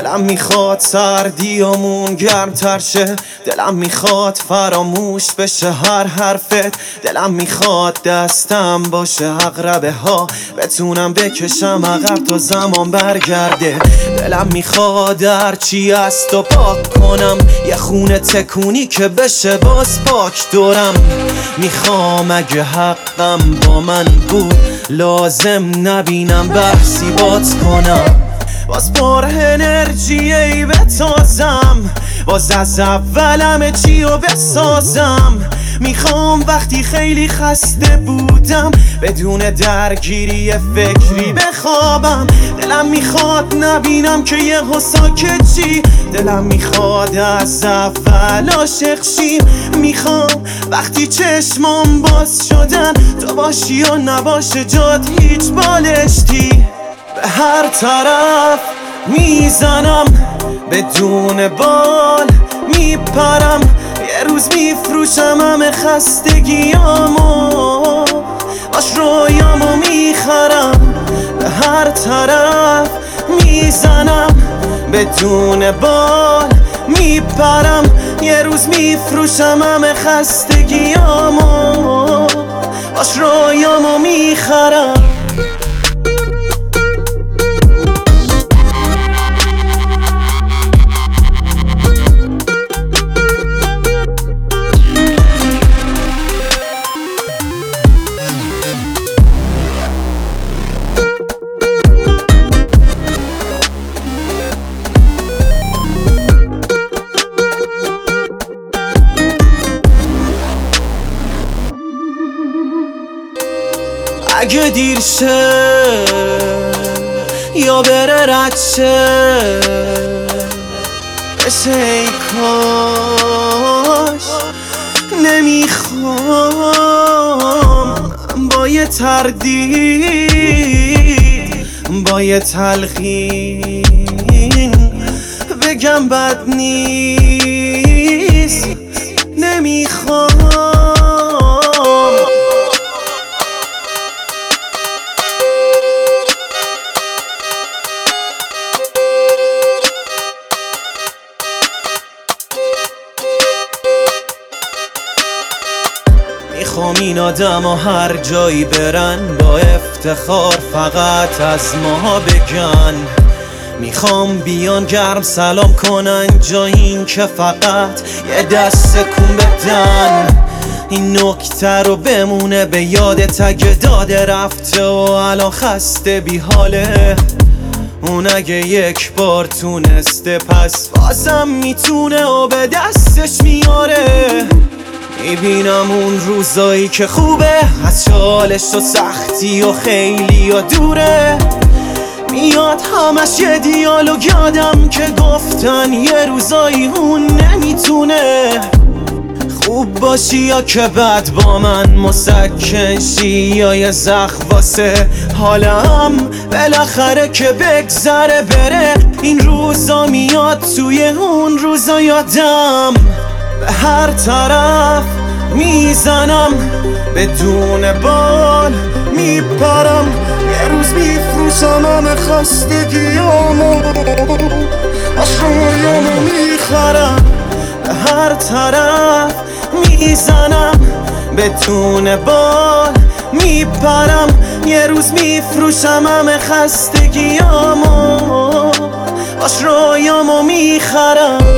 دلم میخواد سردیامون گرمتر شه، دلم میخواد فراموش بشه هر حرفت، دلم میخواد دستم باشه عقربه ها بتونم بکشم عقب تا زمان برگرده، دلم میخواد هرچی از تو پاک کنم، یه خونه تکونی که بشه باز پاک دورم، میخوام اگه حقم با من بود لازم نبینم بحثی بات کنم، باز پر انرژی بتازم، باز از اولم چیو بسازم، میخوام وقتی خیلی خسته بودم بدون درگیری فکری بخوابم، دلم میخواد نبینم که یه ساکت چی، دلم میخواد از اول عاشق شیم، میخوام وقتی چشمام باز شدن تو باشی و نباشه جات هیچ بالشتی، به هر طرف میزنم بدون بال میپرم، یه روز میفروشم همه خستگیامو باش رویامو میخرم، به هر طرف میزنم بدون بال میپرم، یه روز میفروشم همه خستگیامو باش رویامو میخرم. اگه دیر شه یا بره رد شه بشه ای کاش، نمیخوام با یه تردید با یه تلقین بگم بد نیست، نمیخوام میخوام این آدم ها هر جایی برن با افتخار فقط از ما بگن، میخوام بیان گرم سلام کنن جایین که فقط یه دست کن بدن، این نکته رو بمونه به یادت اگه داده رفته و الان خسته بی حاله، اون اگه یک بار تونسته پس بازم میتونه و به دستش میاره، میبینم اون روزایی که خوبه از چالش و سختی و خیلی و دوره، میاد همش یه دیالوگ یادم که گفتن یه روزایی اون نمیتونه خوب باشی یا که بعد با من مسکن شی، یا یه زخم واسه حالم بالاخره که بگذره بره، این روزا میاد توی اون روزا یادم، به هر طرف میزنم بدون بال میپرم، یه روز میفروشم همه خستگیامو اشکایامو میخرم، به هر طرف میزنم بدون بال میپرم، یه روز میفروشم همه خستگیامو باش رویامو میخرم.